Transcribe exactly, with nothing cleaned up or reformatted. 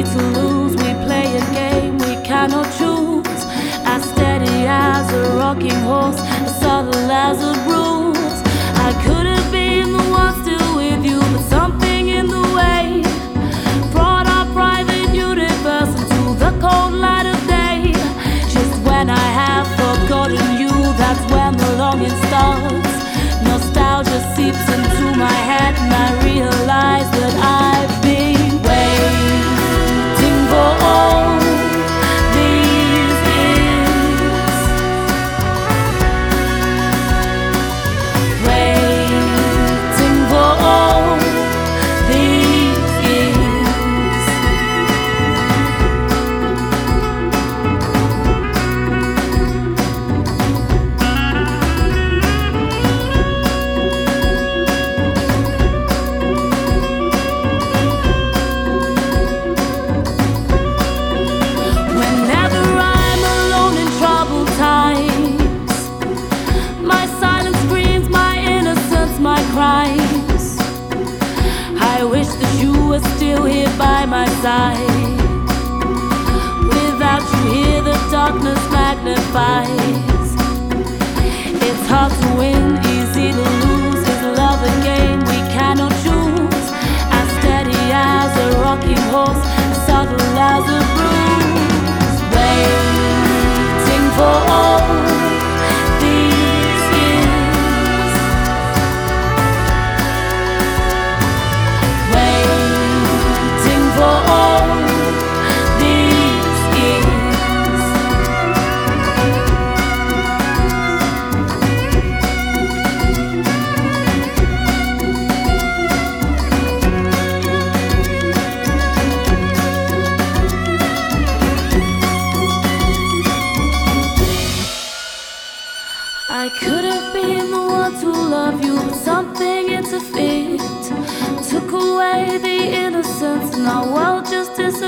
easy to lose. We play a game we cannot choose. As steady as a rocking horse, as subtle as a bruise. I could have been the one still with you, but something in the way brought our private universe into the cold light of day. Just when I have forgotten you, that's when the longing starts. Nostalgia seeps into my head, and I realize that I've been waiting for all these years, waiting for all these years. Whenever I'm alone in troubled times, my silence screams my innocence, my crimes. I wish that you were still here by my side. Without you here, the darkness magnifies. It's hard to win, easy to lose. Is love a game we cannot choose? As steady as a rocking horse, as subtle as a bruise. Waiting for all these years, waiting for all these years. I could have been the one to love you, but something interfered, took away the innocence, and our world just disappeared.